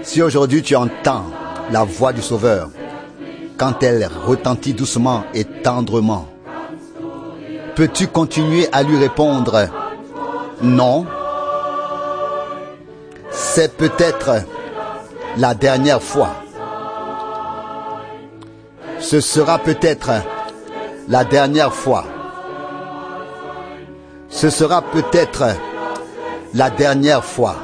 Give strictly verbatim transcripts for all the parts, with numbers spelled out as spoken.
Si aujourd'hui tu entends la voix du Sauveur, quand elle retentit doucement et tendrement, peux-tu continuer à lui répondre non? C'est peut-être la dernière fois. Ce sera peut-être la dernière fois. Ce sera peut-être la dernière fois.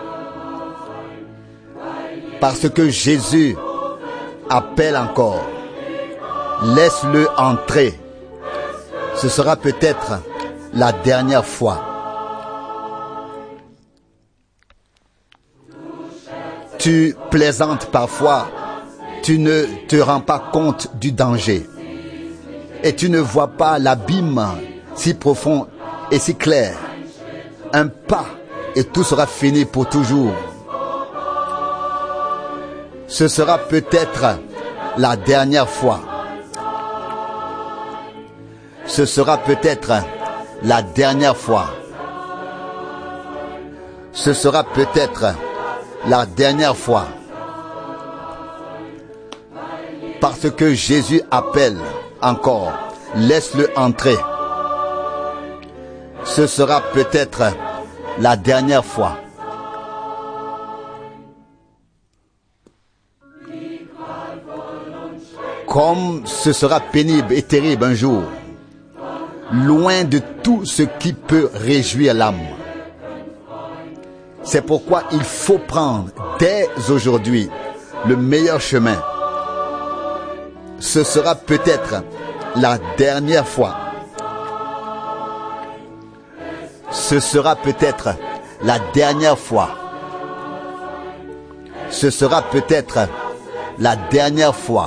Parce que Jésus appelle encore. Laisse-le entrer. Ce sera peut-être la dernière fois. Tu plaisantes parfois. Tu ne te rends pas compte du danger. Et tu ne vois pas l'abîme si profond et si clair. Un pas et tout sera fini pour toujours. Ce sera peut-être la dernière fois. Ce sera peut-être la dernière fois. Ce sera peut-être la dernière fois. Parce que Jésus appelle encore. Laisse-le entrer. Ce sera peut-être la dernière fois. Comme ce sera pénible et terrible un jour, loin de tout ce qui peut réjouir l'âme. C'est pourquoi il faut prendre dès aujourd'hui le meilleur chemin. Ce sera peut-être la dernière fois. Ce sera peut-être la dernière fois. Ce sera peut-être la dernière fois.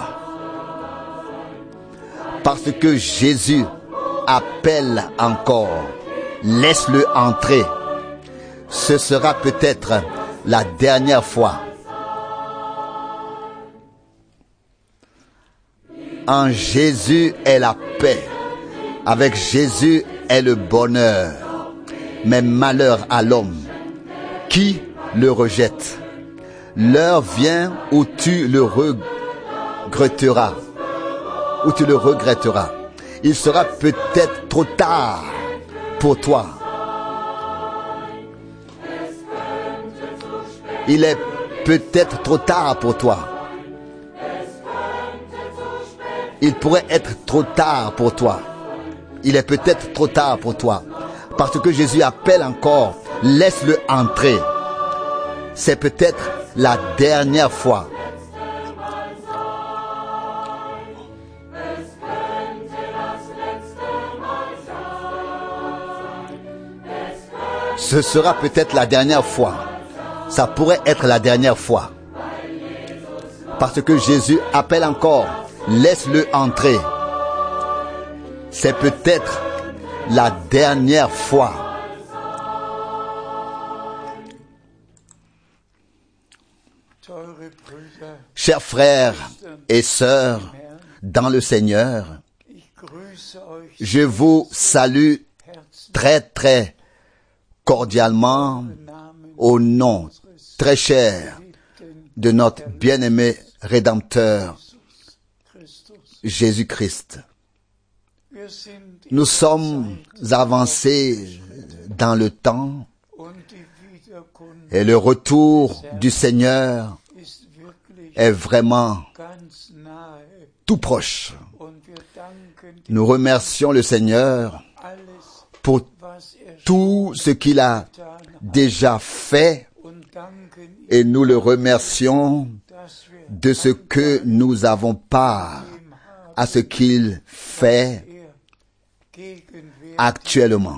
Parce que Jésus appelle encore. Laisse-le entrer. Ce sera peut-être la dernière fois. En Jésus est la paix. Avec Jésus est le bonheur. Mais malheur à l'homme qui le rejette. L'heure vient où tu le regretteras. Où tu le regretteras. Il sera peut-être trop tard pour toi. Il est peut-être trop tard pour toi. Il pourrait être trop tard pour toi. Il est peut-être trop tard pour toi. Parce que Jésus appelle encore. Laisse-le entrer. C'est peut-être la dernière fois. Ce sera peut-être la dernière fois. Ça pourrait être la dernière fois. Parce que Jésus appelle encore. Laisse-le entrer. C'est peut-être la dernière fois. Chers frères et sœurs dans le Seigneur, je vous salue très très cordialement au nom très cher de notre bien-aimé Rédempteur Jésus-Christ. Nous sommes avancés dans le temps et le retour du Seigneur est vraiment tout proche. Nous remercions le Seigneur pour tout ce qu'il a déjà fait et nous le remercions de ce que nous avons part à ce qu'il fait actuellement.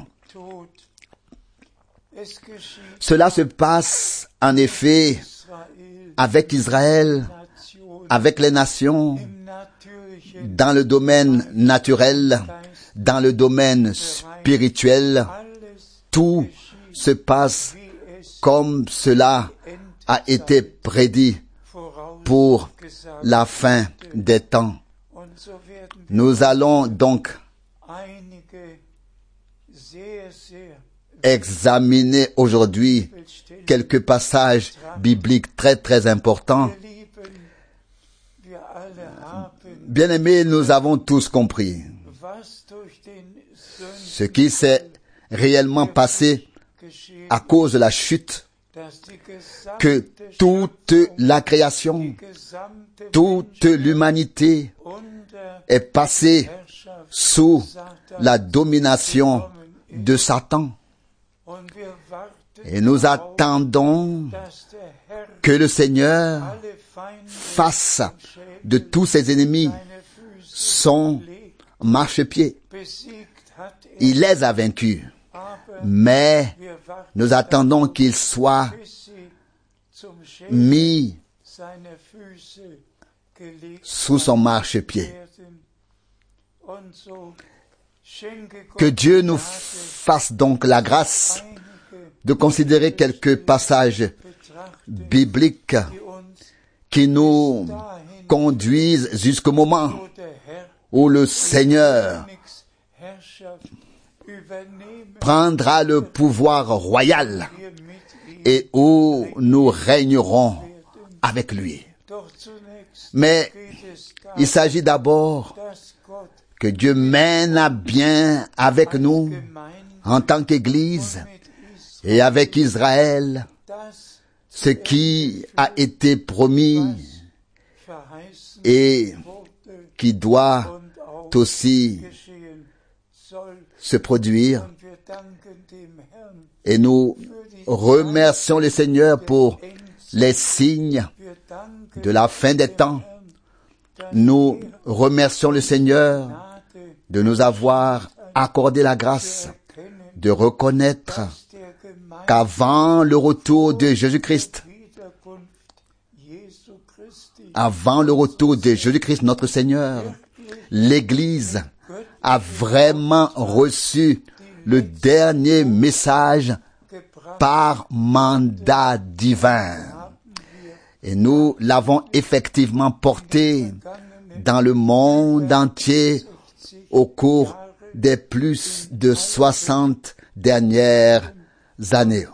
Cela se passe en effet avec Israël, avec les nations, dans le domaine naturel, dans le domaine spirituel. Tout se passe comme cela a été prédit pour la fin des temps. Nous allons donc examiner aujourd'hui quelques passages bibliques très très importants. Bien-aimés, nous avons tous compris ce qui s'est réellement passé à cause de la chute, que toute la création, toute l'humanité est passée sous la domination de Satan. Et nous attendons que le Seigneur fasse de tous ses ennemis son marchepied. Il les a vaincus, mais nous attendons qu'il soit mis sous son marchepied. Que Dieu nous fasse donc la grâce de considérer quelques passages bibliques qui nous conduisent jusqu'au moment où le Seigneur prendra le pouvoir royal et où nous régnerons avec lui. Mais il s'agit d'abord que Dieu mène à bien avec nous en tant qu'Église et avec Israël ce qui a été promis et qui doit aussi se produire. Et nous remercions le Seigneur pour les signes de la fin des temps. Nous remercions le Seigneur de nous avoir accordé la grâce de reconnaître qu'avant le retour de Jésus-Christ, avant le retour de Jésus-Christ notre Seigneur, l'Église a vraiment reçu le dernier message par mandat divin. Et nous l'avons effectivement porté dans le monde entier au cours des plus de soixante dernières années.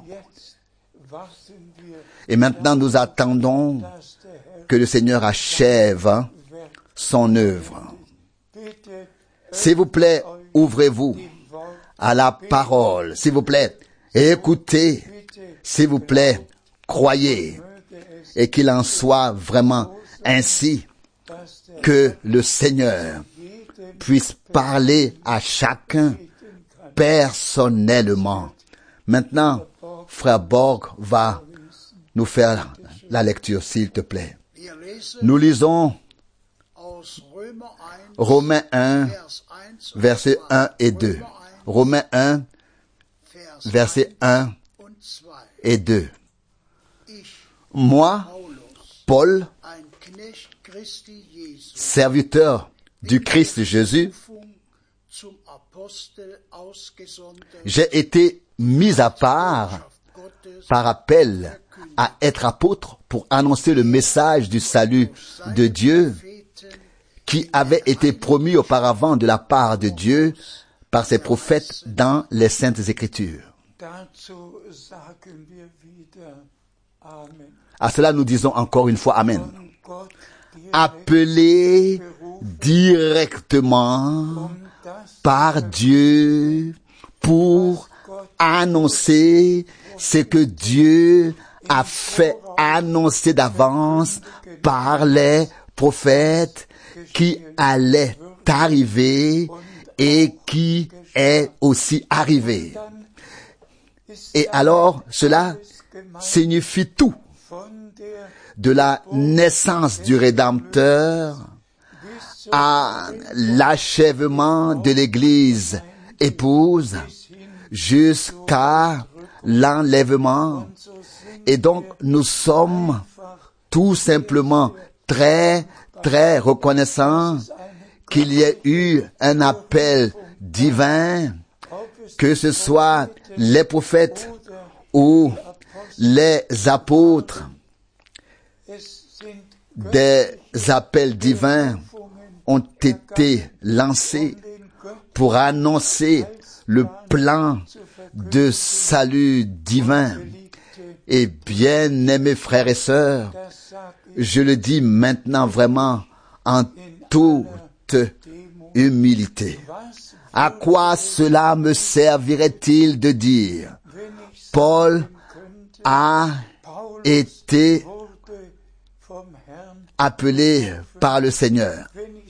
Et maintenant, nous attendons que le Seigneur achève son œuvre. S'il vous plaît, ouvrez-vous à la parole. S'il vous plaît, écoutez. S'il vous plaît, croyez. Et qu'il en soit vraiment ainsi, que le Seigneur puisse parler à chacun personnellement. Maintenant, frère Borg va nous faire la lecture, s'il te plaît. Nous lisons Romains un, versets un et deux. Romains un, versets un et deux. Moi, Paul, serviteur du Christ Jésus, j'ai été mis à part par appel à être apôtre pour annoncer le message du salut de Dieu qui avait été promis auparavant de la part de Dieu par ses prophètes dans les Saintes Écritures. À cela, nous disons encore une fois Amen. Appelé directement par Dieu pour annoncer ce que Dieu a fait annoncer d'avance par les prophètes qui allait arriver et qui est aussi arrivé. Et alors, cela signifie tout. De la naissance du Rédempteur à l'achèvement de l'Église épouse jusqu'à l'enlèvement. Et donc, nous sommes tout simplement très, très reconnaissants qu'il y ait eu un appel divin, que ce soit les prophètes ou les apôtres. Des appels divins ont été lancés pour annoncer le plan de salut divin. Et bien aimés frères et sœurs, je le dis maintenant vraiment en toute humilité. À quoi cela me servirait-il de dire Paul a été appelé par le Seigneur?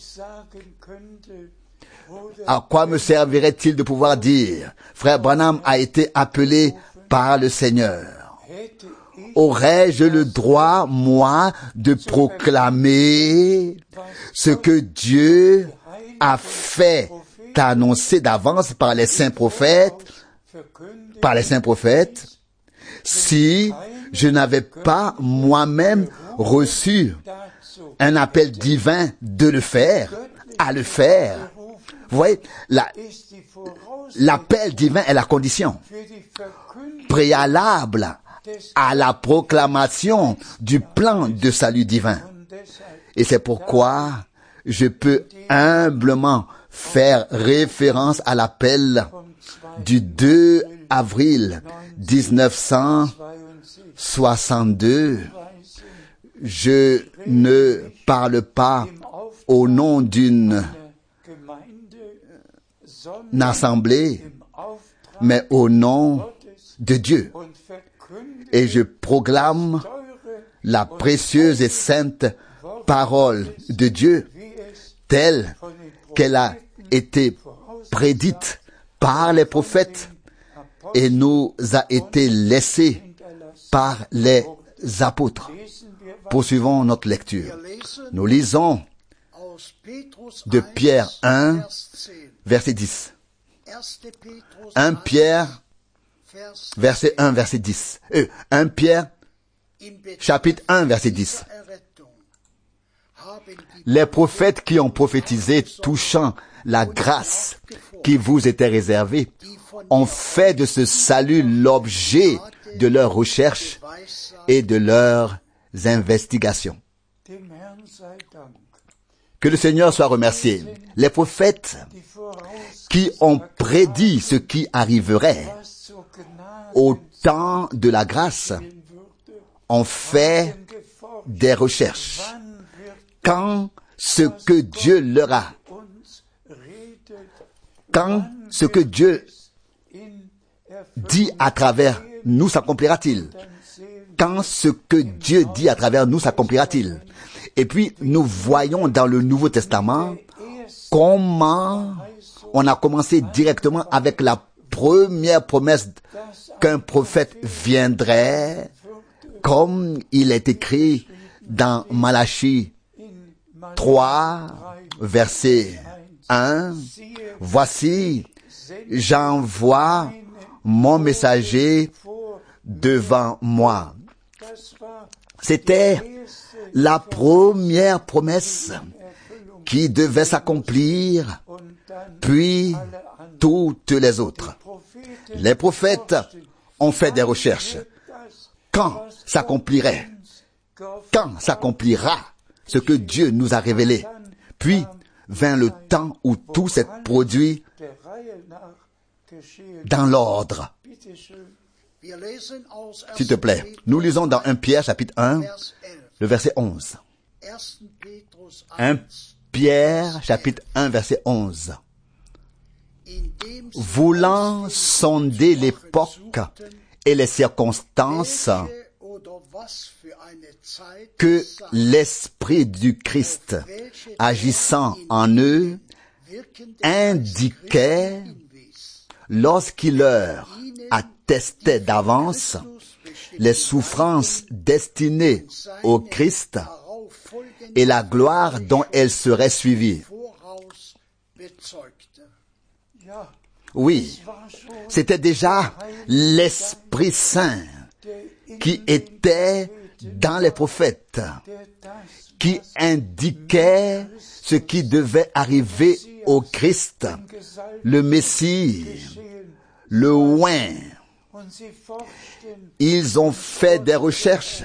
À quoi me servirait-il de pouvoir dire Frère Branham a été appelé par le Seigneur? Aurais-je le droit, moi, de proclamer ce que Dieu a fait annoncer d'avance par les saints prophètes, par les saints prophètes, si je n'avais pas moi-même reçu un appel divin de le faire, à le faire? Vous voyez, la, l'appel divin est la condition préalable à la proclamation du plan de salut divin. Et c'est pourquoi je peux humblement faire référence à l'appel du deux avril dix-neuf cent soixante-deux. Je ne parle pas au nom d'une assemblée, mais au nom de Dieu. Et je proclame la précieuse et sainte parole de Dieu telle qu'elle a été prédite par les prophètes et nous a été laissée par les apôtres. Poursuivons notre lecture. Nous lisons de Pierre un, verset dix. un Pierre, verset un, verset dix. Euh, un Pierre, chapitre un, verset dix. Les prophètes qui ont prophétisé touchant la grâce qui vous était réservée ont fait de ce salut l'objet de leurs recherches et de leurs investigations. Que le Seigneur soit remercié. Les prophètes qui ont prédit ce qui arriverait au temps de la grâce ont fait des recherches. Quand ce que Dieu leur a, quand ce que Dieu dit à travers nous s'accomplira-t-il? Quand ce que Dieu dit à travers nous s'accomplira-t-il? Et puis, nous voyons dans le Nouveau Testament comment on a commencé directement avec la première promesse qu'un prophète viendrait, comme il est écrit dans Malachie trois, verset un. Voici, j'envoie mon messager devant moi. C'était la première promesse qui devait s'accomplir, puis toutes les autres. Les prophètes ont fait des recherches. Quand s'accomplirait, quand s'accomplira ce que Dieu nous a révélé? Puis vint le temps où tout s'est produit dans l'ordre. S'il te plaît, nous lisons dans un Pierre, chapitre un, le verset onze. un Pierre, chapitre un, verset onze. Voulant sonder l'époque et les circonstances que l'Esprit du Christ, agissant en eux, indiquait lorsqu'il leur attestait d'avance les souffrances destinées au Christ et la gloire dont elles seraient suivies. Oui, c'était déjà l'Esprit Saint qui était dans les prophètes, qui indiquait ce qui devait arriver au Christ, le Messie, le oint. Ils ont fait des recherches,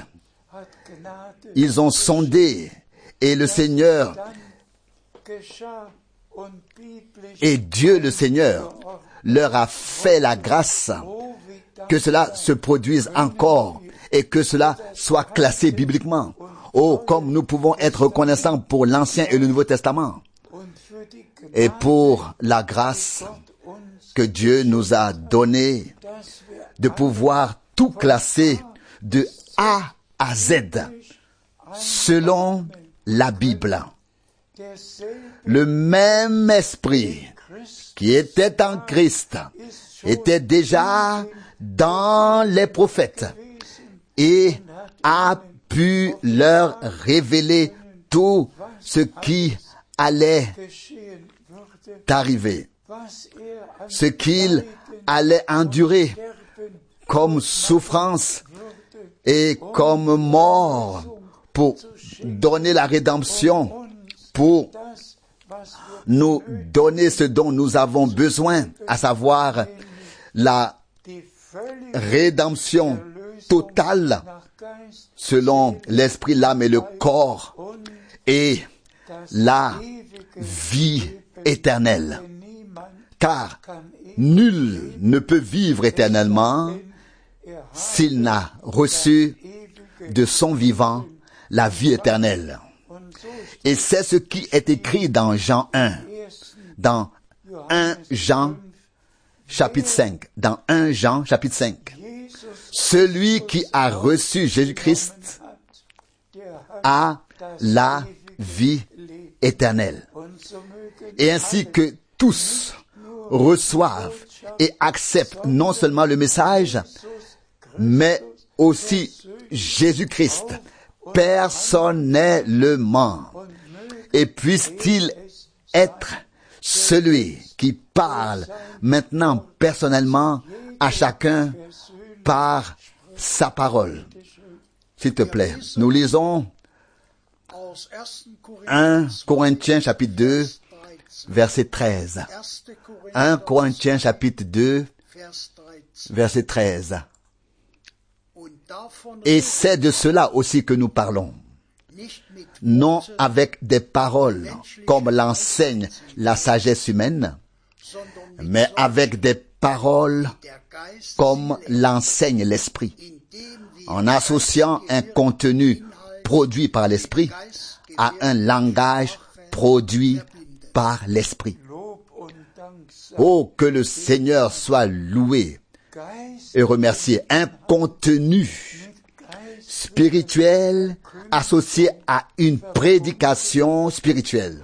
ils ont sondé, et le Seigneur Et Dieu le Seigneur leur a fait la grâce que cela se produise encore et que cela soit classé bibliquement. Oh, comme nous pouvons être reconnaissants pour l'Ancien et le Nouveau Testament et pour la grâce que Dieu nous a donnée de pouvoir tout classer de A à Z selon la Bible. Le même esprit qui était en Christ était déjà dans les prophètes et a pu leur révéler tout ce qui allait arriver, ce qu'il allait endurer comme souffrance et comme mort pour donner la rédemption, pour nous donner ce dont nous avons besoin, à savoir la rédemption totale selon l'esprit, l'âme et le corps et la vie éternelle. Car nul ne peut vivre éternellement s'il n'a reçu de son vivant la vie éternelle. Et c'est ce qui est écrit dans Jean un, dans un Jean chapitre cinq, dans un Jean chapitre cinq. Celui qui a reçu Jésus-Christ a la vie éternelle. Et ainsi que tous reçoivent et acceptent non seulement le message, mais aussi Jésus-Christ personnellement. Et puisse-t-il être celui qui parle maintenant personnellement à chacun par sa parole. S'il te plaît, nous lisons un Corinthiens chapitre deux, verset treize. un Corinthiens chapitre deux, verset treize. Et c'est de cela aussi que nous parlons. Non avec des paroles comme l'enseigne la sagesse humaine, mais avec des paroles comme l'enseigne l'esprit, en associant un contenu produit par l'esprit à un langage produit par l'esprit. Oh, que le Seigneur soit loué et remercié. Un contenu spirituel associé à une prédication spirituelle.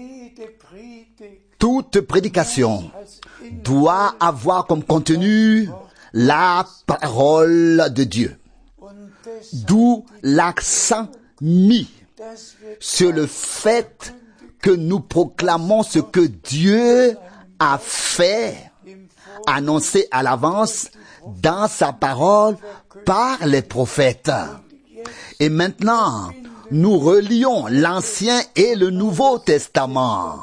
Toute prédication doit avoir comme contenu la parole de Dieu. D'où l'accent mis sur le fait que nous proclamons ce que Dieu a fait, annoncé à l'avance dans sa parole par les prophètes. Et maintenant, nous relions l'Ancien et le Nouveau Testament.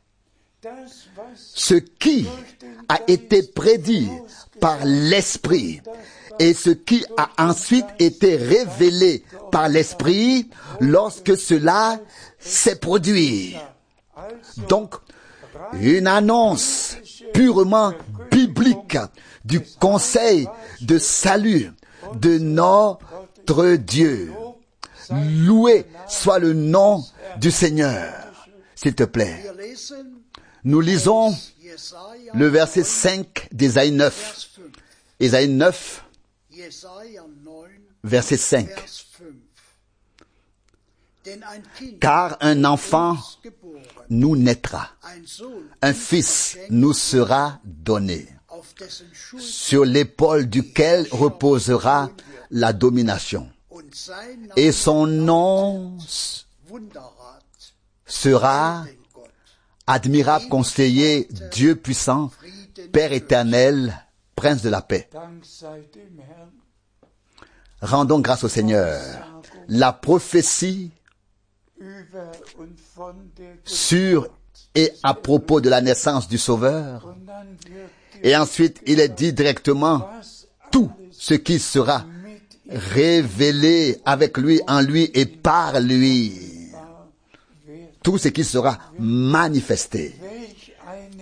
Ce qui a été prédit par l'Esprit et ce qui a ensuite été révélé par l'Esprit lorsque cela s'est produit. Donc, une annonce purement biblique du conseil de salut de notre Dieu. Loué soit le nom du Seigneur. S'il te plaît. Nous lisons le verset cinq d'Ésaïe neuf. Ésaïe neuf, verset cinq. Car un enfant nous naîtra, un fils nous sera donné, sur l'épaule duquel reposera la domination. Et son nom sera admirable conseiller, Dieu puissant, Père éternel, Prince de la paix. Rendons grâce au Seigneur. La prophétie sur et à propos de la naissance du Sauveur. Et ensuite, il est dit directement tout ce qui sera révélé avec lui, en lui et par lui. Tout ce qui sera manifesté.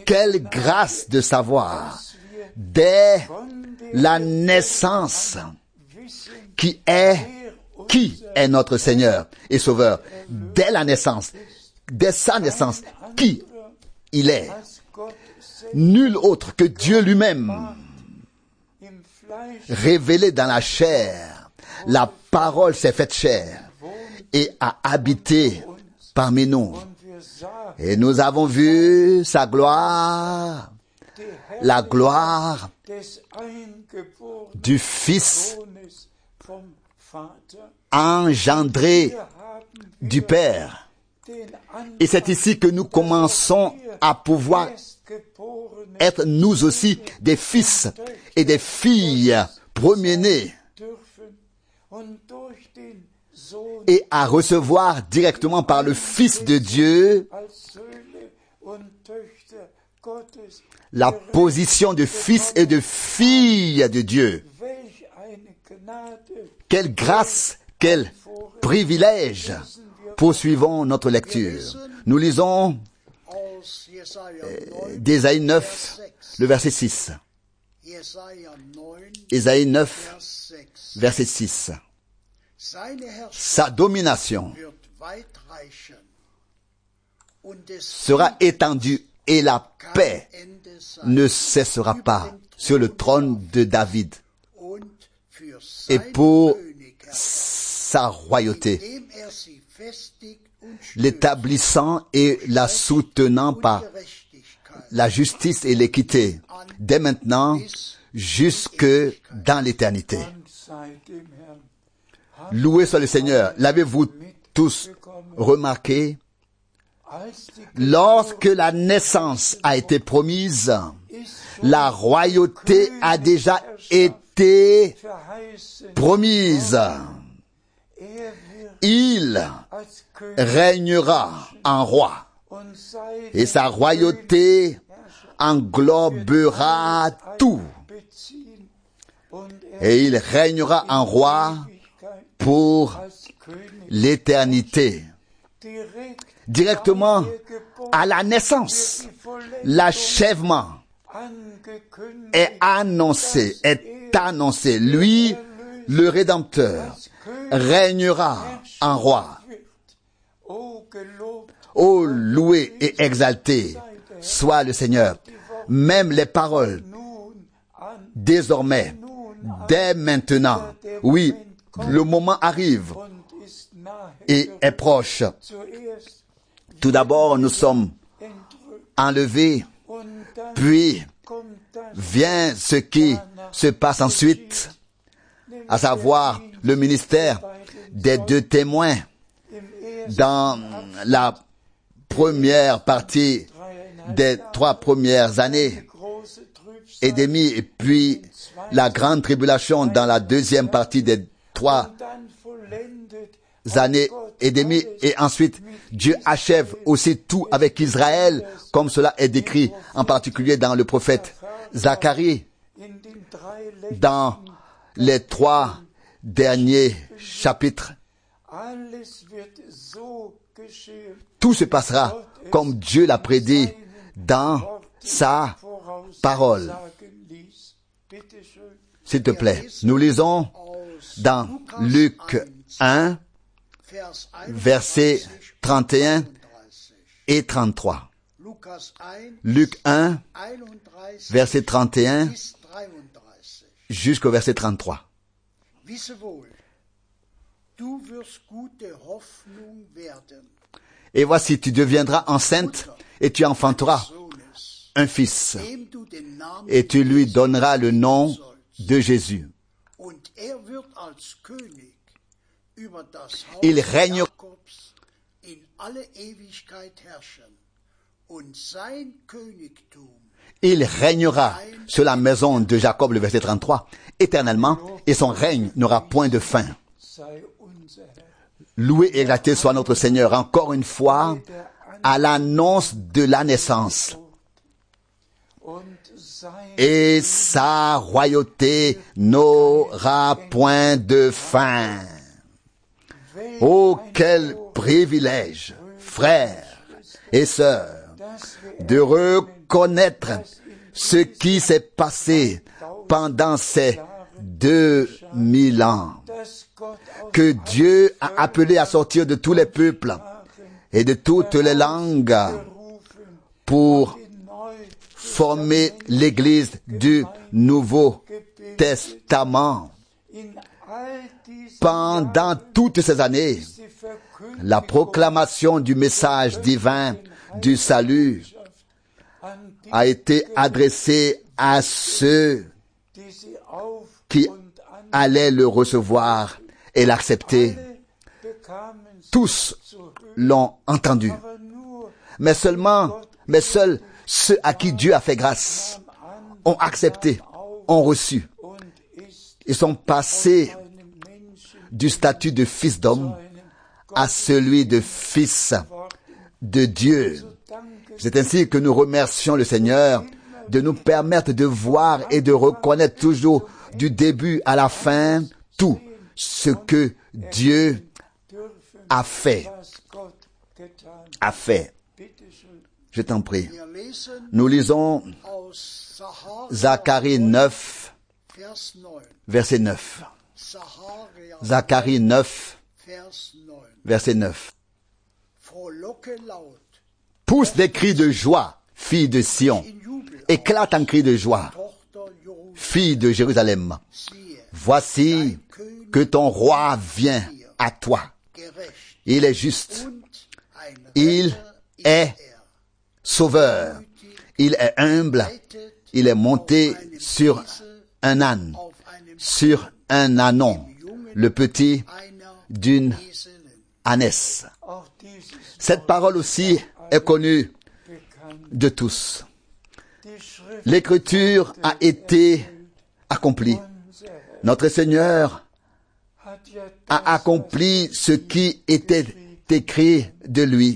quelle grâce de savoir dès la naissance qui est, qui est notre Seigneur et Sauveur. Dès la naissance, dès sa naissance, qui il est. Nul autre que Dieu lui-même, révélé dans la chair. La parole s'est faite chair et a habité parmi nous. Et nous avons vu sa gloire, la gloire du Fils engendré du Père. Et c'est ici que nous commençons à pouvoir être nous aussi des fils et des filles premiers-nés et à recevoir directement par le Fils de Dieu la position de fils et de fille de Dieu. Quelle grâce, quel privilège. Poursuivons notre lecture. Nous lisons euh, d'Ésaïe neuf, le verset six. Ésaïe neuf, verset six. Sa domination sera étendue et la paix ne cessera pas sur le trône de David et pour sa royauté, l'établissant et la soutenant par la justice et l'équité, dès maintenant jusque dans l'éternité. Loué soit le Seigneur. L'avez-vous tous remarqué? Lorsque la naissance a été promise, la royauté a déjà été promise. Il régnera en roi et sa royauté englobera tout. Et il régnera en roi pour l'éternité. Directement à la naissance, l'achèvement est annoncé, est annoncé. Lui, le Rédempteur, régnera en roi. Ô loué et exalté soit le Seigneur. Même les paroles, désormais, dès maintenant, oui, le moment arrive et est proche. Tout d'abord, nous sommes enlevés, puis vient ce qui se passe ensuite, à savoir le ministère des deux témoins dans la première partie des trois premières années et demie, et puis la grande tribulation dans la deuxième partie des trois années et demie, et ensuite Dieu achève aussi tout avec Israël, comme cela est décrit en particulier dans le prophète Zacharie, dans les trois derniers chapitres. Tout se passera comme Dieu l'a prédit dans sa parole. S'il te plaît, nous lisons dans Luc un, versets trente et un et trente-trois. Luc un, verset trente et un jusqu'au verset trente-trois. Et voici, tu deviendras enceinte et tu enfanteras un fils, et tu lui donneras le nom de Jésus. Il régnera Il régnera sur la maison de Jacob, le verset trente-trois, éternellement, et son règne n'aura point de fin. Loué et exalté soit notre Seigneur, encore une fois, à l'annonce de la naissance. Et sa royauté n'aura point de fin. Oh, quel privilège, frères et sœurs, de reconnaître ce qui s'est passé pendant ces deux mille ans, que Dieu a appelé à sortir de tous les peuples et de toutes les langues pour former l'Église du Nouveau Testament. Pendant toutes ces années, la proclamation du message divin du salut a été adressée à ceux qui allaient le recevoir et l'accepter. Tous l'ont entendu. Mais seulement, mais seuls ceux à qui Dieu a fait grâce ont accepté, ont reçu. Ils sont passés du statut de fils d'homme à celui de fils de Dieu. C'est ainsi que nous remercions le Seigneur de nous permettre de voir et de reconnaître toujours du début à la fin tout ce que Dieu a fait. A fait. Je t'en prie. Nous lisons Zacharie neuf, verset neuf. Zacharie neuf, verset neuf. Pousse des cris de joie, fille de Sion. Éclate en cris de joie, fille de Jérusalem. Voici que ton roi vient à toi. Il est juste. Il est sauveur. Il est humble. Il est monté sur un âne, sur un ânon, le petit d'une ânesse. Cette parole aussi est connue de tous. L'Écriture a été accomplie. Notre Seigneur a accompli ce qui était écrit de lui.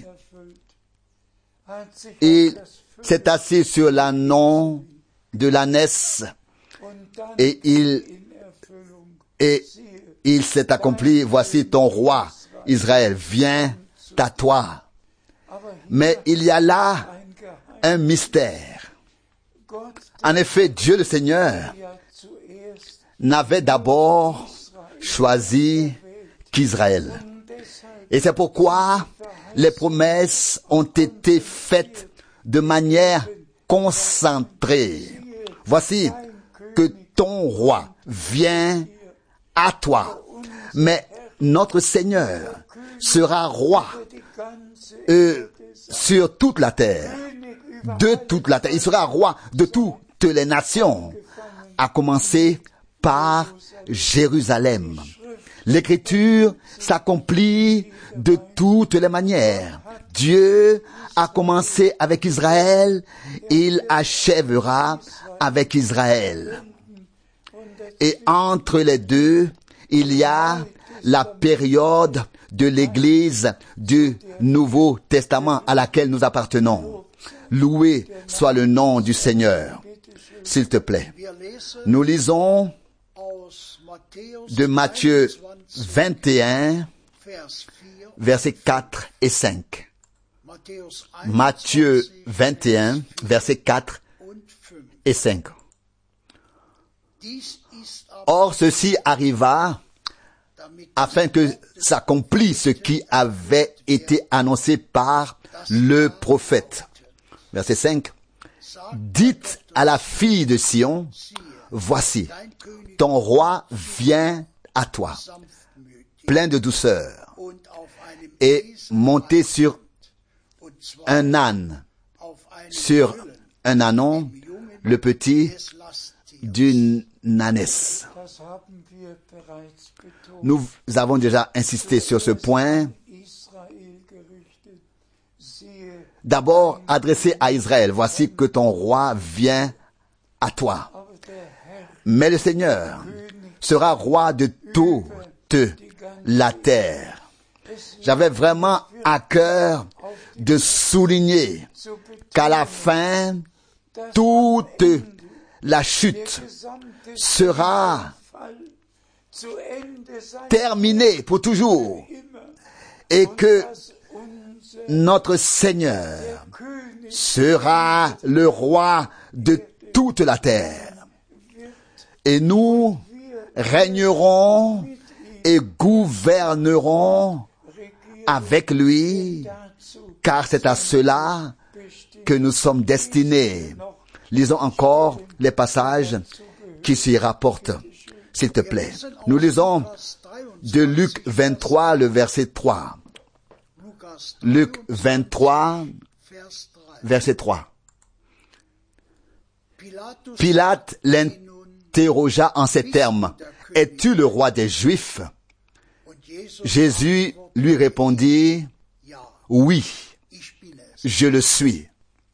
Il s'est assis sur l'ânon de l'ânesse et il, et il s'est accompli. Voici ton roi, Israël, viens à toi. Mais il y a là un mystère. En effet, Dieu le Seigneur n'avait d'abord choisi qu'Israël. Et c'est pourquoi les promesses ont été faites de manière concentrée. Voici que ton roi vient à toi. Mais notre Seigneur sera roi euh, sur toute la terre. De toute la terre. Il sera roi de toutes les nations, à commencer par Jérusalem. L'Écriture s'accomplit de toutes les manières. Dieu a commencé avec Israël, il achèvera avec Israël. Et entre les deux, il y a la période de l'Église du Nouveau Testament à laquelle nous appartenons. Loué soit le nom du Seigneur. S'il te plaît. Nous lisons de Matthieu vingt et un, versets quatre et cinq. Matthieu vingt et un, versets quatre et cinq. Or, ceci arriva afin que s'accomplisse ce qui avait été annoncé par le prophète. Verset cinq. Dites à la fille de Sion, voici, ton roi vient à toi, plein de douceur, et monté sur un âne, sur un ânon, le petit d'une ânesse. Nous avons déjà insisté sur ce point. D'abord adressé à Israël, voici que ton roi vient à toi. Mais le Seigneur sera roi de toute la terre. J'avais vraiment à cœur de souligner qu'à la fin, toute la chute sera terminée pour toujours et que notre Seigneur, sera le roi de toute la terre. Et nous régnerons et gouvernerons avec lui, car c'est à cela que nous sommes destinés. Lisons encore les passages qui s'y rapportent, s'il te plaît. Nous lisons de Luc vingt-trois, le verset trois. Luc vingt-trois, verset trois. Pilate l'interrogea en ces termes. « Es-tu le roi des Juifs ?» Jésus lui répondit, « Oui, je le suis. »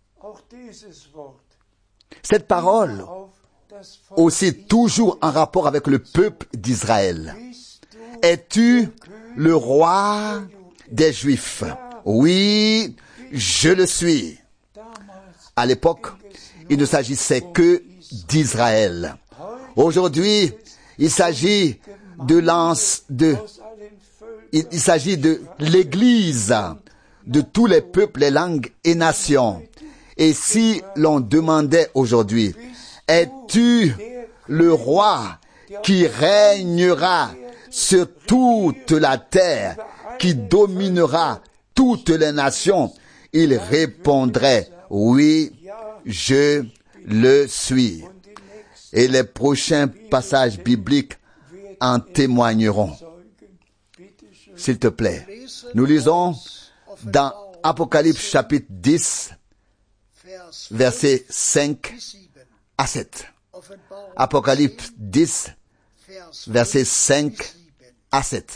Cette parole, aussi toujours en rapport avec le peuple d'Israël. « Es-tu le roi des Juifs ?» Oui, je le suis. À l'époque, il ne s'agissait que d'Israël. Aujourd'hui, il s'agit de l'anse de, il, il s'agit de l'Église, de tous les peuples, les langues et nations. Et si l'on demandait aujourd'hui, es-tu le roi qui régnera sur toute la terre, qui dominera toutes les nations? Il répondrait, oui, je le suis. Et les prochains passages bibliques en témoigneront. S'il te plaît. Nous lisons dans Apocalypse chapitre dix, versets cinq à sept. Apocalypse dix, versets cinq à sept.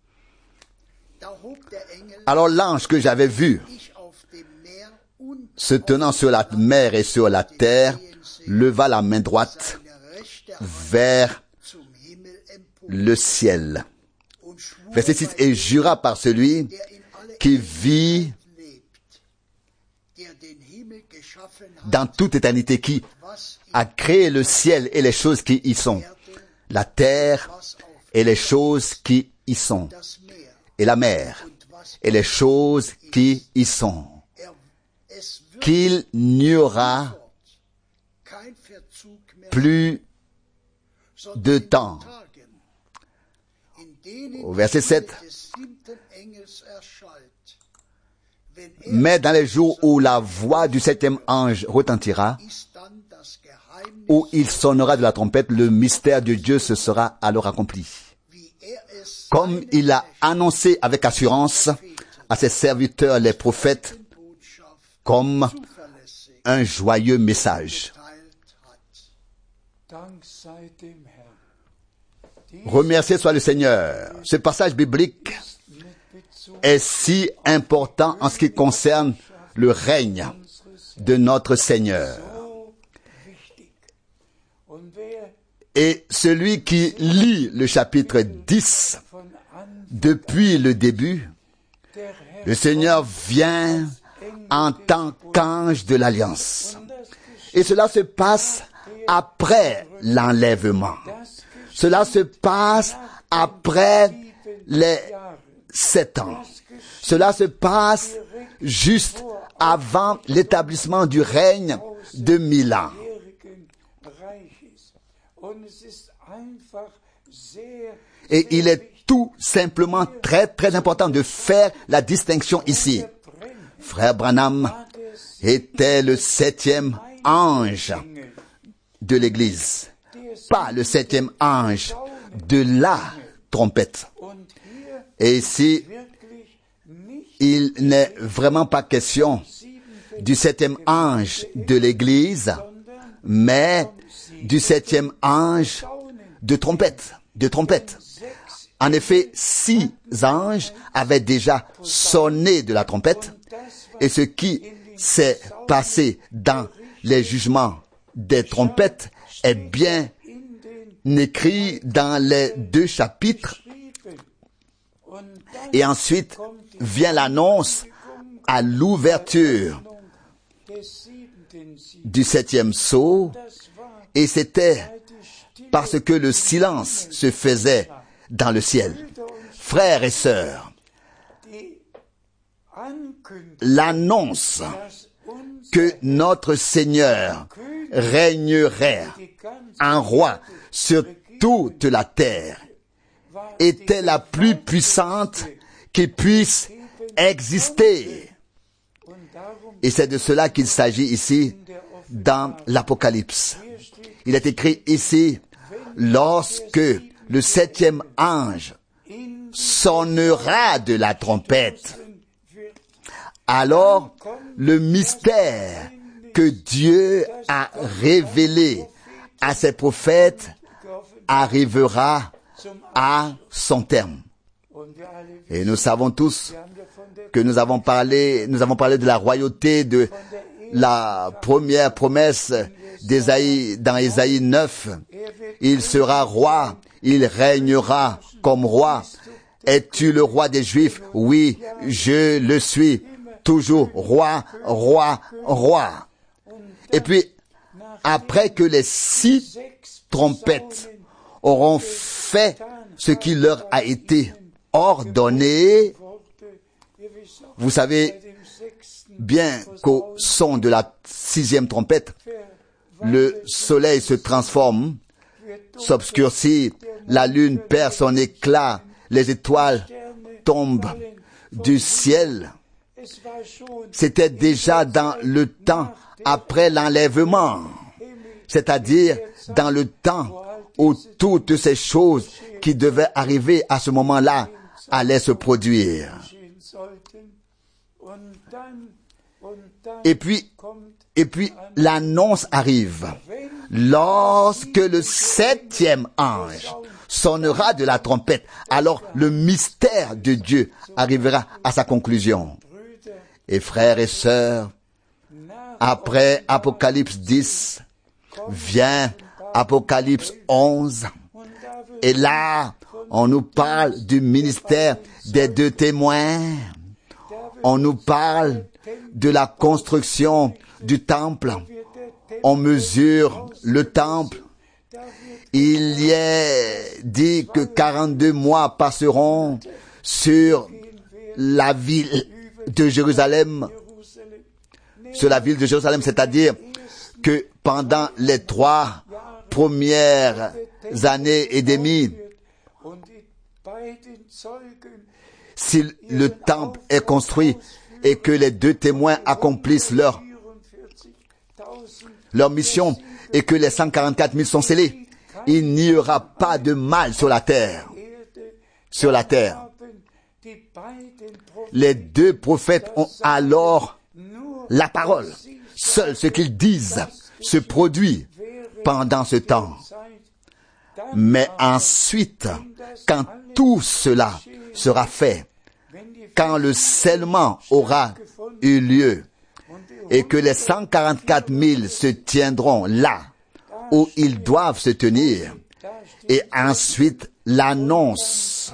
Alors l'ange que j'avais vu se tenant sur la mer et sur la terre leva la main droite vers le ciel. Verset six. Et jura par celui qui vit dans toute éternité, qui a créé le ciel et les choses qui y sont, la terre et les choses qui y sont, et la mer et les choses qui y sont, qu'il n'y aura plus de temps. Au verset sept. Mais dans les jours où la voix du septième ange retentira, où il sonnera de la trompette, le mystère de Dieu se sera alors accompli. Comme il a annoncé avec assurance à ses serviteurs les prophètes, comme un joyeux message. Remercié soit le Seigneur. Ce passage biblique est si important en ce qui concerne le règne de notre Seigneur. Et celui qui lit le chapitre dix depuis le début, le Seigneur vient en tant qu'ange de l'Alliance. Et cela se passe après l'enlèvement. Cela se passe après les sept ans. Cela se passe juste avant l'établissement du règne de mille ans. Et il est tout simplement très très important de faire la distinction ici. Frère Branham était le septième ange de l'Église, pas le septième ange de la trompette. Et ici, il n'est vraiment pas question du septième ange de l'Église, mais du septième ange de trompette, de trompette. En effet, six anges avaient déjà sonné de la trompette, et ce qui s'est passé dans les jugements des trompettes est bien écrit dans les deux chapitres. Et ensuite vient l'annonce à l'ouverture du septième sceau, et c'était parce que le silence se faisait dans le ciel. Frères et sœurs, l'annonce que notre Seigneur régnerait un roi sur toute la terre, était la plus puissante qui puisse exister. Et c'est de cela qu'il s'agit ici dans l'Apocalypse. Il est écrit ici, lorsque le septième ange sonnera de la trompette, alors le mystère que Dieu a révélé à ses prophètes arrivera à son terme. Et nous savons tous que nous avons parlé, nous avons parlé de la royauté de la première promesse d'Ésaïe, dans Ésaïe neuf. Il sera roi, il régnera comme roi. Es-tu le roi des Juifs? Oui, je le suis. Toujours roi, roi, roi. Et puis, après que les six trompettes auront fait ce qui leur a été ordonné, vous savez bien qu'au son de la sixième trompette, le soleil se transforme, s'obscurcit, la lune perd son éclat, les étoiles tombent du ciel. C'était déjà dans le temps après l'enlèvement, c'est-à-dire dans le temps où toutes ces choses qui devaient arriver à ce moment-là allaient se produire. Et puis, et puis l'annonce arrive. Lorsque le septième ange sonnera de la trompette, alors le mystère de Dieu arrivera à sa conclusion. Et frères et sœurs, après Apocalypse dix, vient Apocalypse onze, et là, on nous parle du ministère des deux témoins. On nous parle de la construction du temple. On mesure le temple. Il y est dit que quarante-deux mois passeront sur la ville de Jérusalem, sur la ville de Jérusalem, c'est-à-dire que pendant les trois premières années et demie, si le temple est construit et que les deux témoins accomplissent leur, leur mission et que les cent quarante-quatre mille sont scellés, il n'y aura pas de mal sur la terre. Sur la terre. Les deux prophètes ont alors la parole. Seul ce qu'ils disent se produit pendant ce temps. Mais ensuite, quand tout cela sera fait, quand le scellement aura eu lieu et que les cent quarante-quatre mille se tiendront là où ils doivent se tenir, et ensuite l'annonce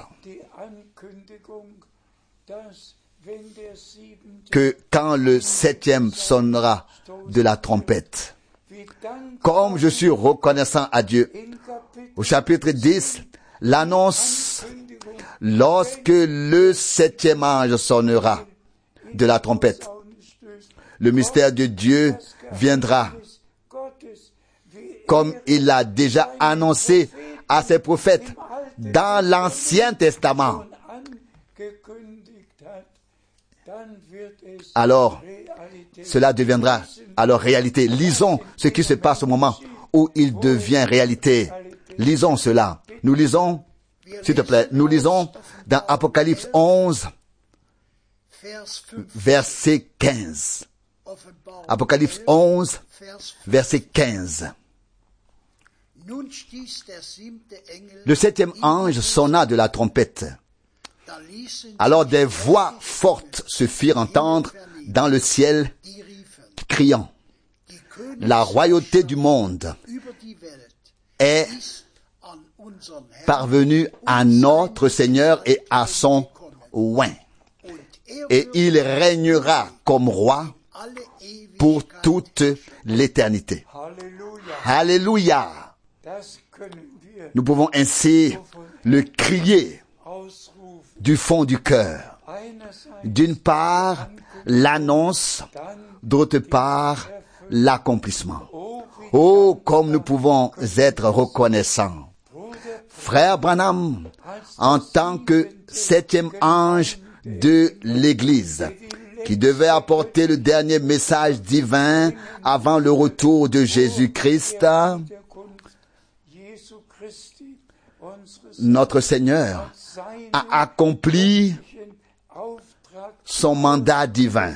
que quand le septième sonnera de la trompette, comme je suis reconnaissant à Dieu, au chapitre dix, l'annonce, lorsque le septième ange sonnera de la trompette, le mystère de Dieu viendra, comme il l'a déjà annoncé à ses prophètes dans l'Ancien Testament. Alors, cela deviendra alors réalité. Lisons ce qui se passe au moment où il devient réalité. Lisons cela. Nous lisons, s'il te plaît, nous lisons dans Apocalypse onze, verset quinze. Apocalypse onze, verset quinze. Le septième ange sonna de la trompette. Alors des voix fortes se firent entendre dans le ciel, criant, « La royauté du monde est parvenue à notre Seigneur et à son oint, et il régnera comme roi pour toute l'éternité. » Alléluia! Nous pouvons ainsi le crier du fond du cœur. d'une part, l'annonce, d'autre part, l'accomplissement. Oh, comme nous pouvons être reconnaissants. Frère Branham, en tant que septième ange de l'Église, qui devait apporter le dernier message divin avant le retour de Jésus-Christ, notre Seigneur a accompli son mandat divin.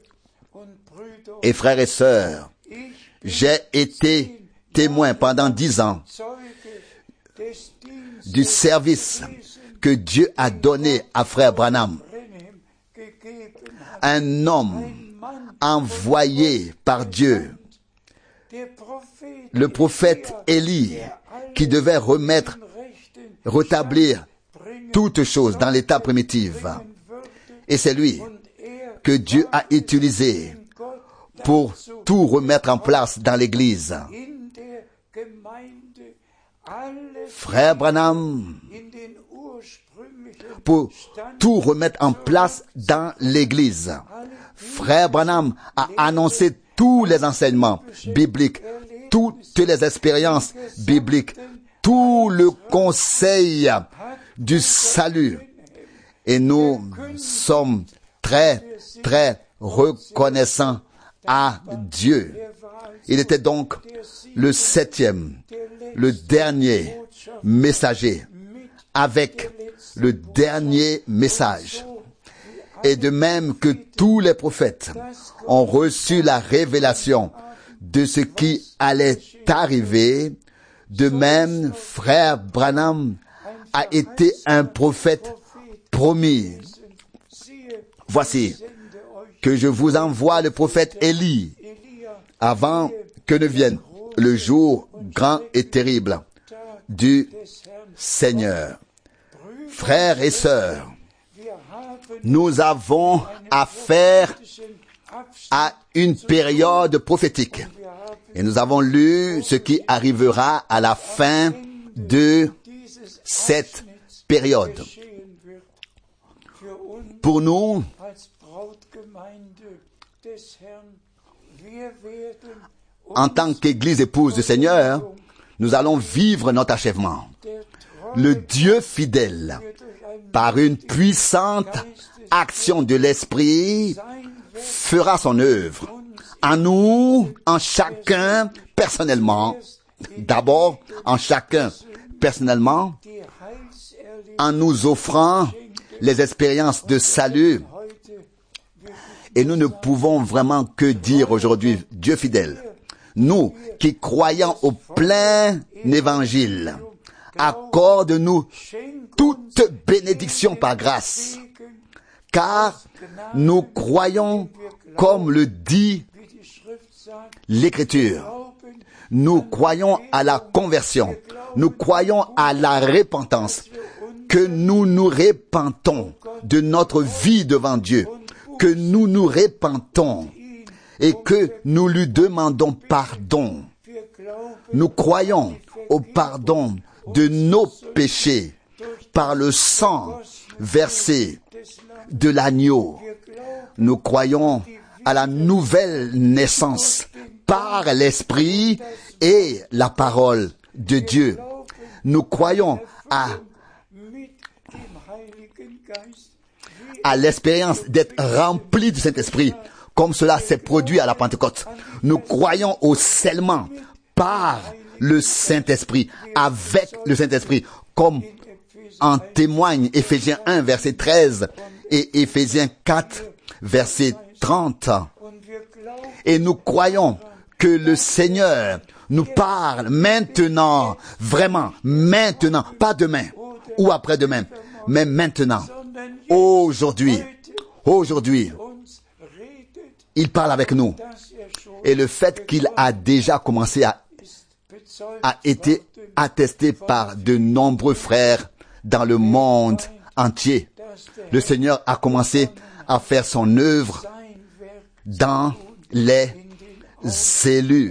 Et frères et sœurs, j'ai été témoin pendant dix ans du service que Dieu a donné à frère Branham. Un homme envoyé par Dieu, le prophète Élie, qui devait remettre, rétablir toutes choses dans l'état primitif. Et c'est lui que Dieu a utilisé pour tout remettre en place dans l'Église. Frère Branham, pour tout remettre en place dans l'Église. Frère Branham a annoncé tous les enseignements bibliques, toutes les expériences bibliques, tout le conseil du salut. Et nous sommes très, très reconnaissants à Dieu. Il était donc le septième, le dernier messager, avec le dernier message. Et de même que tous les prophètes ont reçu la révélation de ce qui allait arriver, de même, frère Branham a été un prophète promis. Voici que je vous envoie le prophète Élie avant que ne vienne le jour grand et terrible du Seigneur. Frères et sœurs, nous avons affaire à une période prophétique. Et nous avons lu ce qui arrivera à la fin de cette période. Pour nous, en tant qu'Église épouse du Seigneur, nous allons vivre notre achèvement. Le Dieu fidèle, par une puissante action de l'Esprit, fera son œuvre. En nous, en chacun personnellement, d'abord en chacun personnellement, en nous offrant les expériences de salut. Et nous ne pouvons vraiment que dire aujourd'hui, Dieu fidèle, nous qui croyons au plein évangile, accorde-nous toute bénédiction par grâce, car nous croyons comme le dit l'Écriture. Nous croyons à la conversion, nous croyons à la repentance, que nous nous repentons de notre vie devant Dieu, que nous nous repentons et que nous lui demandons pardon. Nous croyons au pardon de nos péchés par le sang versé de l'agneau. Nous croyons à la nouvelle naissance par l'Esprit et la parole de Dieu. Nous croyons à, à l'expérience d'être remplis du Saint-Esprit, comme cela s'est produit à la Pentecôte. Nous croyons au scellement par le Saint-Esprit, avec le Saint-Esprit, comme en témoigne Éphésiens un, verset treize et Éphésiens quatre, verset trente. Et nous croyons que le Seigneur nous parle maintenant, vraiment, maintenant, pas demain ou après-demain, mais maintenant, aujourd'hui, aujourd'hui, il parle avec nous. Et le fait qu'il a déjà commencé à, a été attesté par de nombreux frères dans le monde entier. Le Seigneur a commencé à faire son œuvre dans les élus.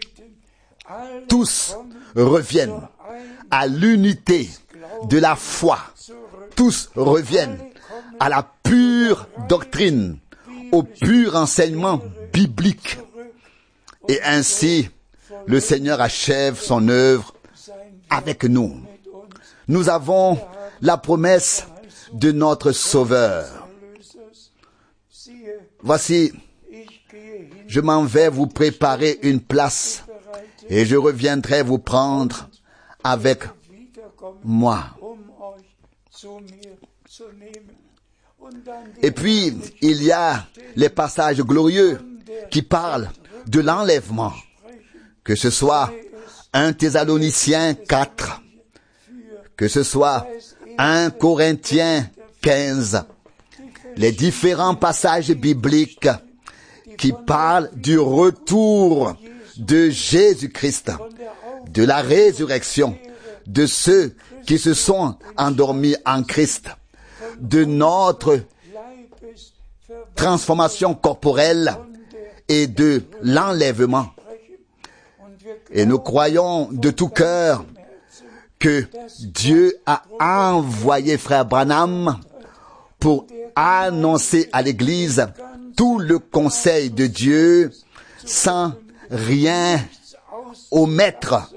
Tous reviennent à l'unité de la foi. Tous reviennent à la pure doctrine, au pur enseignement biblique. Et ainsi, le Seigneur achève son œuvre avec nous. Nous avons la promesse de notre Sauveur. Voici, je m'en vais vous préparer une place et je reviendrai vous prendre avec moi. Et puis, il y a les passages glorieux qui parlent de l'enlèvement, que ce soit un Thessaloniciens quatre, que ce soit un Corinthiens quinze, les différents passages bibliques qui parlent du retour de Jésus-Christ, de la résurrection, de ceux qui se sont endormis en Christ, de notre transformation corporelle et de l'enlèvement. Et nous croyons de tout cœur que Dieu a envoyé Frère Branham pour annoncer à l'Église tout le conseil de Dieu sans rien omettre.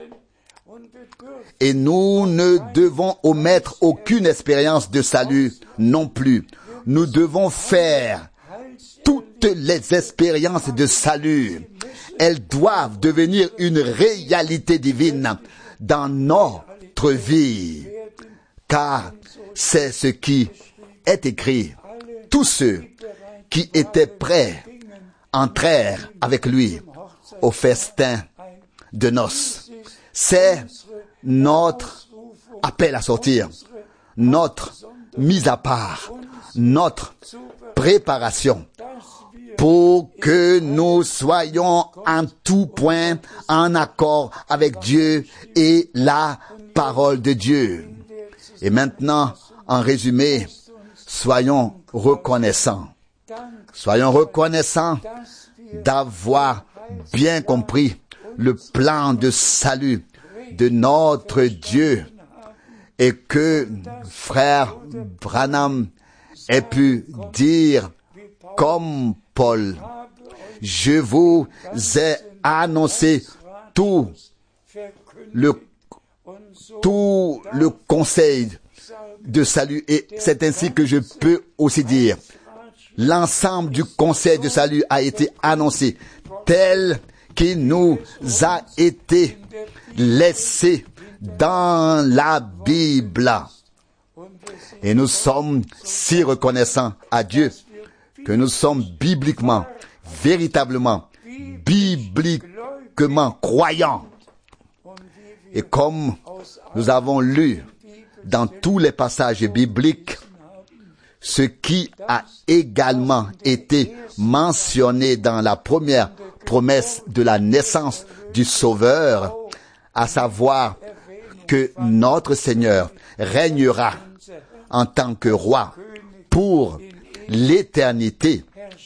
Et nous ne devons omettre aucune expérience de salut non plus. Nous devons faire toutes les expériences de salut. Elles doivent devenir une réalité divine dans notre vie, car c'est ce qui est écrit. Tous ceux qui étaient prêts entrèrent avec lui au festin de noces. C'est notre appel à sortir, notre mise à part, notre préparation pour que nous soyons en tout point en accord avec Dieu et la parole de Dieu. Et maintenant, en résumé, soyons reconnaissants. Soyons reconnaissants d'avoir bien compris le plan de salut de notre Dieu et que frère Branham ait pu dire comme Paul, je vous ai annoncé tout le, tout le conseil de salut et c'est ainsi que je peux aussi dire, l'ensemble du conseil de salut a été annoncé tel qu'il nous a été laissé dans la Bible. Et nous sommes si reconnaissants à Dieu que nous sommes bibliquement, véritablement, bibliquement croyants. Et comme nous avons lu dans tous les passages bibliques, ce qui a également été mentionné dans la première promesse de la naissance du Sauveur, à savoir que notre Seigneur régnera en tant que roi pour l'éternité.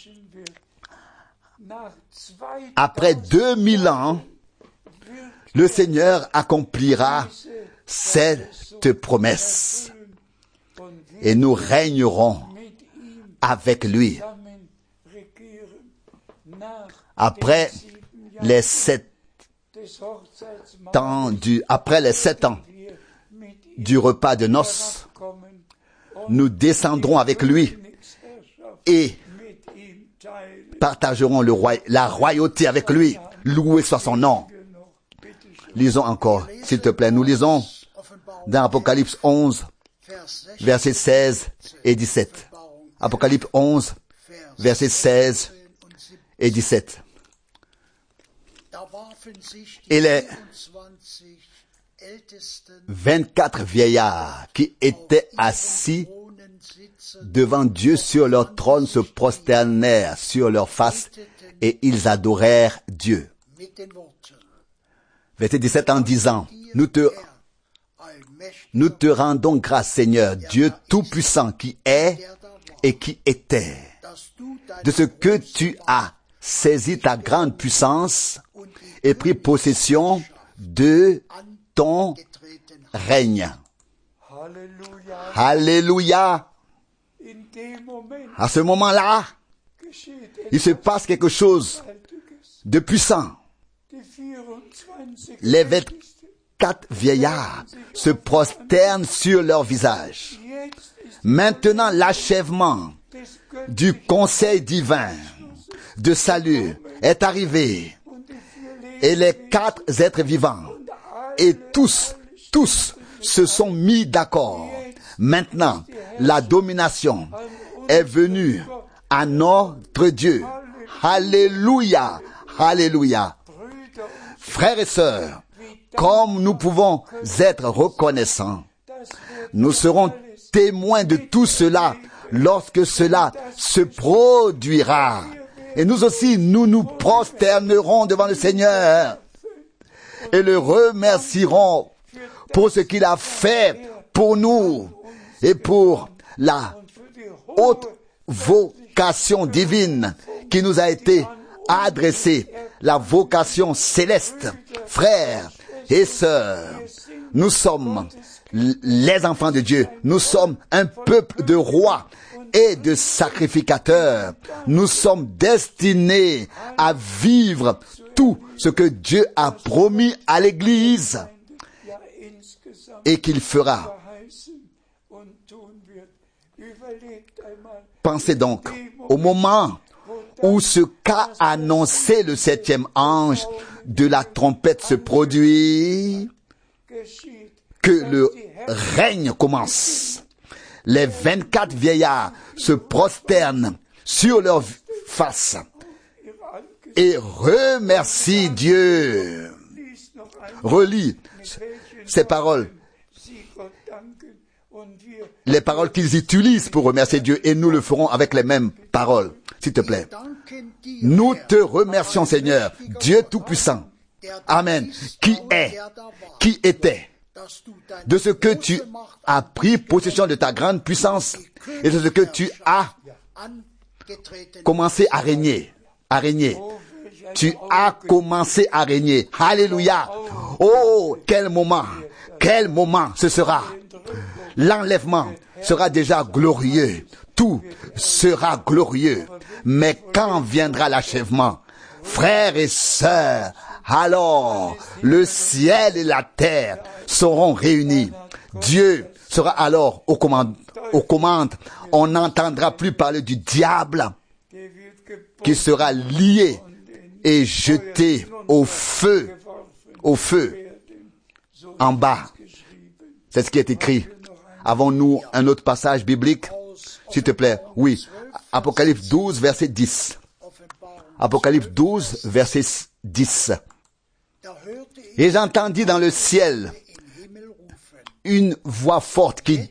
Après deux mille ans, le Seigneur accomplira cette promesse et nous régnerons avec lui. Après les sept ans du, après les sept ans du repas de noces, nous descendrons avec lui et partagerons le roi, la royauté avec lui. Loué soit son nom. Lisons encore, s'il te plaît. Nous lisons dans Apocalypse onze, versets seize et dix-sept. Apocalypse onze, versets seize et dix-sept. Et les vingt-quatre vieillards qui étaient assis devant Dieu sur leur trône se prosternèrent sur leur face et ils adorèrent Dieu. Verset dix-sept en disant, nous te, nous te rendons grâce Seigneur, Dieu Tout-Puissant qui est et qui était, de ce que tu as saisi ta grande puissance et pris possession de ton règne. Alléluia. À ce moment-là, il se passe quelque chose de puissant. Les vingt-quatre vieillards se prosternent sur leur visage. Maintenant, l'achèvement du conseil divin de salut est arrivé. Et les quatre êtres vivants et tous, tous se sont mis d'accord. Maintenant, la domination est venue à notre Dieu. Alléluia, alléluia. Frères et sœurs, comme nous pouvons être reconnaissants, nous serons témoins de tout cela lorsque cela se produira. Et nous aussi, nous nous prosternerons devant le Seigneur et le remercierons pour ce qu'il a fait pour nous et pour la haute vocation divine qui nous a été adressée, la vocation céleste. Frères et sœurs, nous sommes les enfants de Dieu, nous sommes un peuple de rois et de sacrificateurs. Nous sommes destinés à vivre tout ce que Dieu a promis à l'Église et qu'il fera. Pensez donc au moment où ce qu'a annoncé le septième ange de la trompette se produit, que le règne commence. Les vingt-quatre vieillards se prosternent sur leur face et remercient Dieu. Relis ces paroles, les paroles qu'ils utilisent pour remercier Dieu, et nous le ferons avec les mêmes paroles, s'il te plaît. Nous te remercions, Seigneur, Dieu Tout-Puissant. Amen. Qui est, qui était, de ce que tu as pris possession de ta grande puissance et de ce que tu as commencé à régner, à régner. Tu as commencé à régner. Alléluia. Oh, quel moment, quel moment ce sera. L'enlèvement sera déjà glorieux. Tout sera glorieux. Mais quand viendra l'achèvement, frères et sœurs, alors le ciel et la terre seront réunis. Dieu sera alors aux commandes. Aux commandes. On n'entendra plus parler du diable qui sera lié et jeté au feu, au feu, en bas. C'est ce qui est écrit. Avons-nous un autre passage biblique, s'il te plaît? Oui. Apocalypse douze, verset dix. Apocalypse douze, verset dix. Et j'entendis dans le ciel une voix forte qui,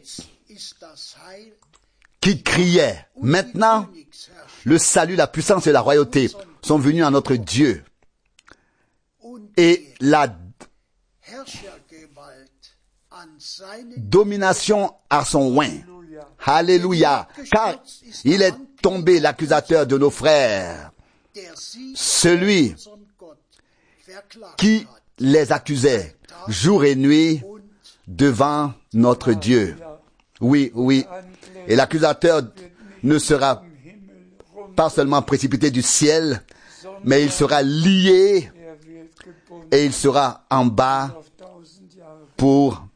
qui criait, maintenant, le salut, la puissance et la royauté sont venus à notre Dieu. Et la domination à son oint. Alléluia. Car il est tombé l'accusateur de nos frères, celui qui les accusait jour et nuit devant notre Dieu. Oui, oui. Et l'accusateur ne sera pas seulement précipité du ciel, mais il sera lié et il sera en bas pour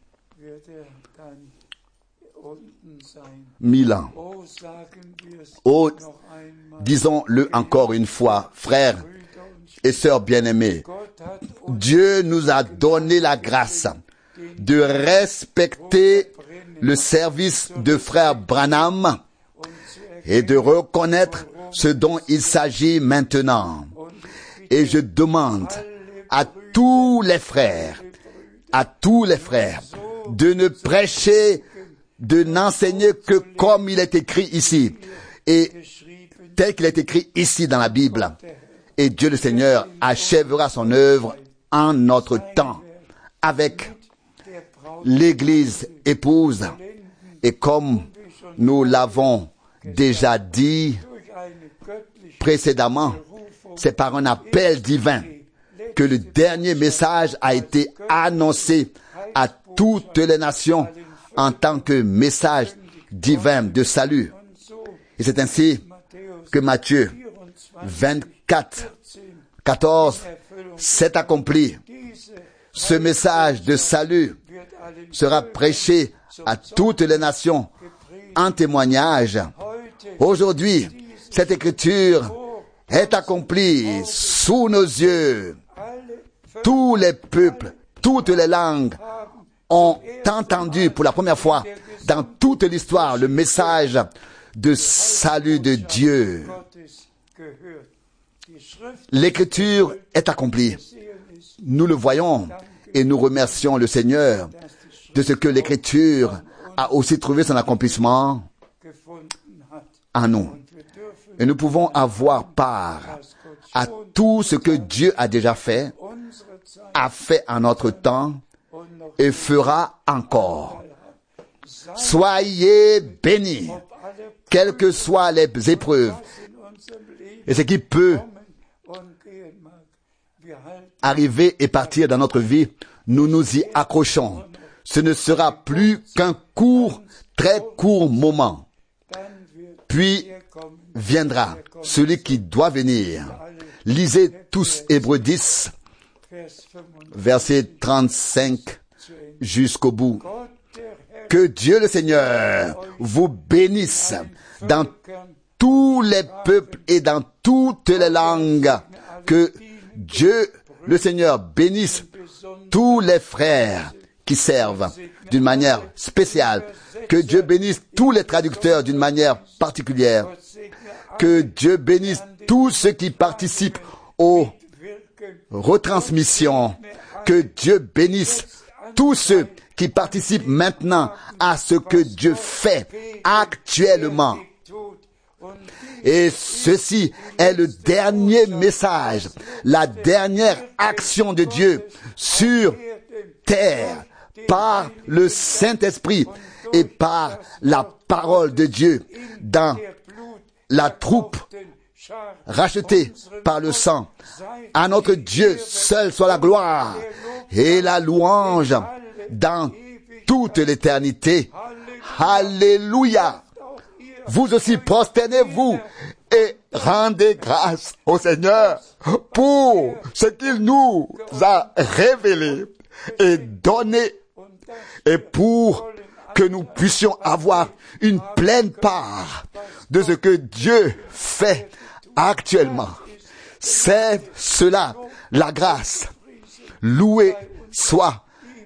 mille ans. Oh, disons-le encore une fois, frères et sœurs bien-aimés, Dieu nous a donné la grâce de respecter le service de frère Branham et de reconnaître ce dont il s'agit maintenant. Et je demande à tous les frères, à tous les frères, de ne prêcher, de n'enseigner que comme il est écrit ici, et tel qu'il est écrit ici dans la Bible. Et Dieu le Seigneur achèvera son œuvre en notre temps avec l'Église épouse. Et comme nous l'avons déjà dit précédemment, c'est par un appel divin que le dernier message a été annoncé à toutes les nations en tant que message divin de salut. Et c'est ainsi que Matthieu vingt-quatre, quatorze s'est accompli. Ce message de salut sera prêché à toutes les nations en témoignage. Aujourd'hui, cette écriture est accomplie sous nos yeux. Tous les peuples, toutes les langues ont entendu pour la première fois dans toute l'histoire le message de salut de Dieu. L'écriture est accomplie. Nous le voyons et nous remercions le Seigneur de ce que l'écriture a aussi trouvé son accomplissement en nous. Et nous pouvons avoir part à tout ce que Dieu a déjà fait, a fait en notre temps et fera encore. Soyez bénis, quelles que soient les épreuves et ce qui peut arriver et partir dans notre vie, nous nous y accrochons. Ce ne sera plus qu'un court, très court moment. Puis viendra celui qui doit venir. Lisez tous Hébreux dix, verset trente-cinq jusqu'au bout. Que Dieu le Seigneur vous bénisse dans tous les peuples et dans toutes les langues. Que Dieu le Seigneur bénisse tous les frères qui servent d'une manière spéciale. Que Dieu bénisse tous les traducteurs d'une manière particulière. Que Dieu bénisse tous ceux qui participent aux retransmissions. Que Dieu bénisse tous ceux qui participent maintenant à ce que Dieu fait actuellement. Et ceci est le dernier message, la dernière action de Dieu sur terre par le Saint-Esprit et par la parole de Dieu dans la troupe rachetée par le sang. À notre Dieu seul soit la gloire et la louange dans toute l'éternité. Alléluia. Vous aussi prosternez-vous et rendez grâce au Seigneur pour ce qu'il nous a révélé et donné, et pour que nous puissions avoir une pleine part de ce que Dieu fait actuellement. C'est cela, la grâce. Loué soit,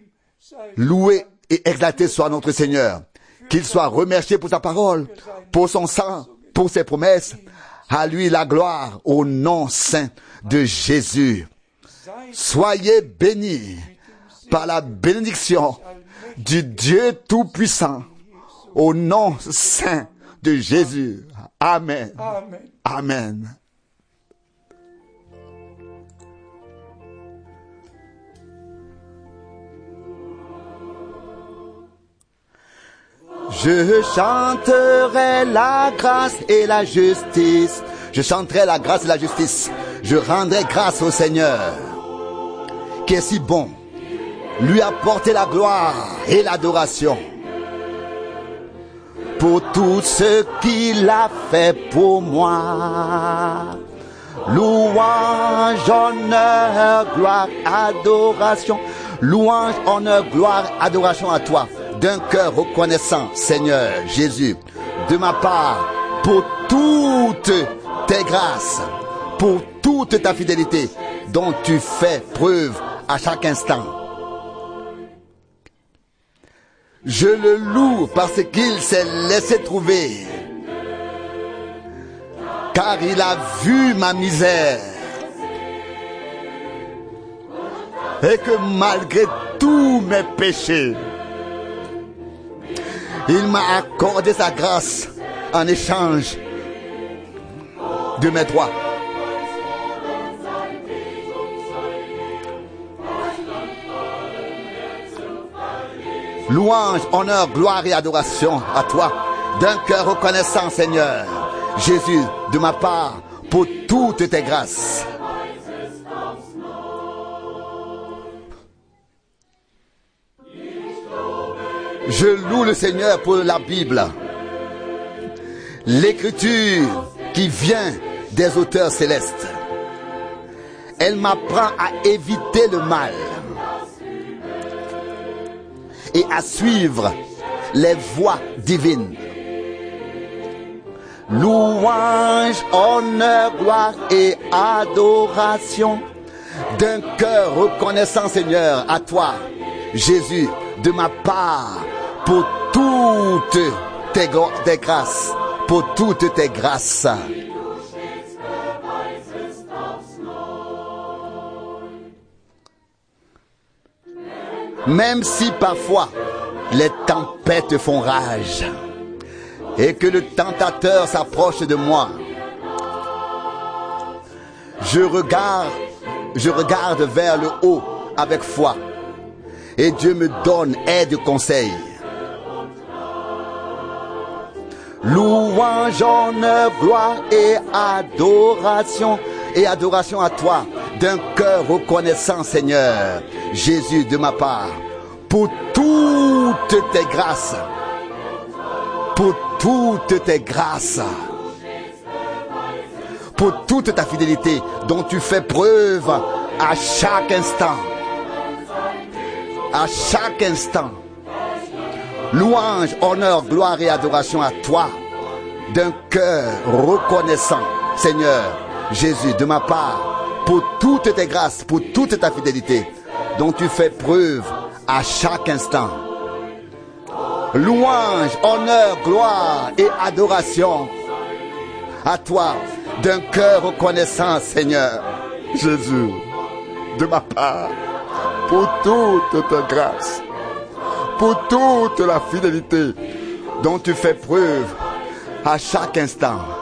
loué et exalté soit notre Seigneur. Qu'il soit remercié pour sa parole, pour son sang, pour ses promesses. À lui la gloire au nom saint de Jésus. Soyez bénis par la bénédiction du Dieu Tout-Puissant au nom saint de Jésus. Amen. Amen. Je chanterai la grâce et la justice. Je chanterai la grâce et la justice. Je rendrai grâce au Seigneur, qui est si bon. Lui apporter la gloire et l'adoration pour tout ce qu'il a fait pour moi. Louange, honneur, gloire, adoration. Louange, honneur, gloire, adoration à toi. D'un cœur reconnaissant, Seigneur Jésus, de ma part, pour toutes tes grâces, pour toute ta fidélité dont tu fais preuve à chaque instant. Je le loue parce qu'il s'est laissé trouver, car il a vu ma misère, et que malgré tous mes péchés, il m'a accordé sa grâce en échange de mes droits. Louange, honneur, gloire et adoration à toi, d'un cœur reconnaissant, Seigneur Jésus, de ma part, pour toutes tes grâces. Je loue le Seigneur pour la Bible L'écriture qui vient des auteurs célestes. Elle m'apprend à éviter le mal et à suivre les voies divines. Louange, honneur, gloire et adoration d'un cœur reconnaissant, Seigneur, à toi, Jésus, de ma part, pour toutes tes, tes grâces, pour toutes tes grâces. Même si parfois les tempêtes font rage et que le tentateur s'approche de moi, je regarde, je regarde vers le haut avec foi et Dieu me donne aide et conseil. Louange, honneur, gloire et adoration et adoration à toi d'un cœur reconnaissant, Seigneur, Jésus, de ma part, pour toutes tes grâces, pour toutes tes grâces, pour toute ta fidélité dont tu fais preuve à chaque instant, à chaque instant. Louange, honneur, gloire et adoration à toi d'un cœur reconnaissant, Seigneur, Jésus, de ma part, pour toutes tes grâces, pour toute ta fidélité dont tu fais preuve à chaque instant. Louange, honneur, gloire et adoration à toi d'un cœur reconnaissant, Seigneur, Jésus, de ma part, pour toute ta grâce, pour toute la fidélité dont tu fais preuve à chaque instant.